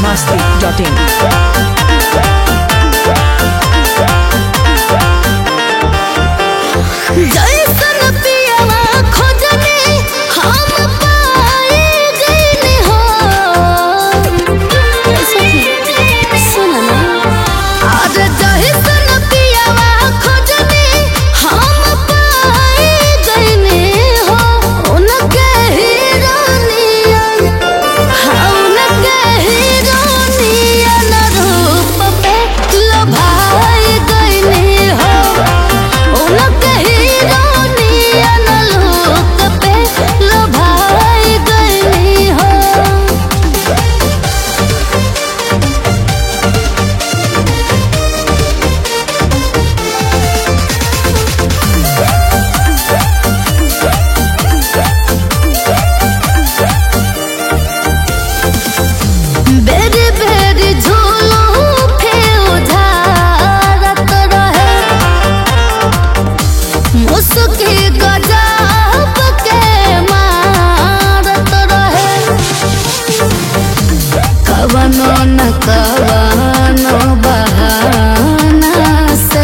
कवनो न कवनो बहाना से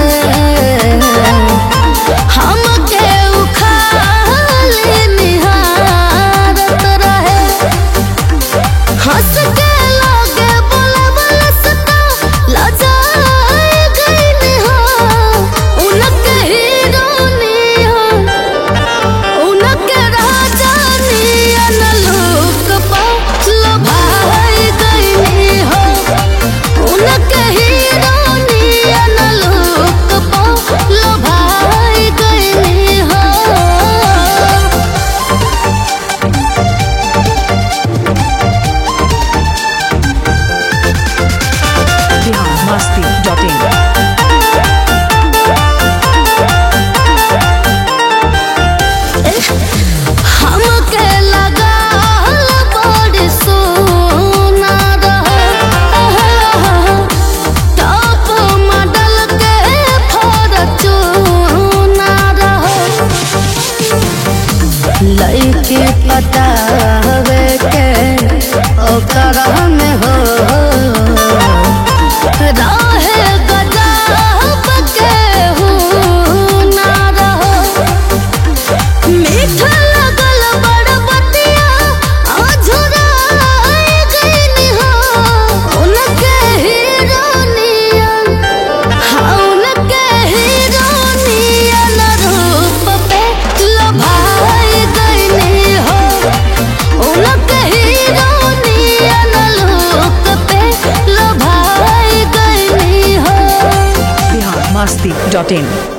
हमके उखाली निहारत रहे। हंस के लगे बोले सता लजाए गई हो उनके हीरोनिया उनके राजानिया न लोक पा भाई गई हो उनके हीरोनिया न लोक पा भाई गई हो। हमके लगा बड़ी सोना टॉप मॉडल के फॉर्च्यूना लइके पटावे के ओकर में हो रहे गजब के हुना मीठा लगल बड़ बतिया आझुराए गई हो उनके हीरोनिया उनके हीरोनिया न रूप पे लभाई गई हो उनके हीरोनिया न लोक पे लभाई गई हो। biharmasti.in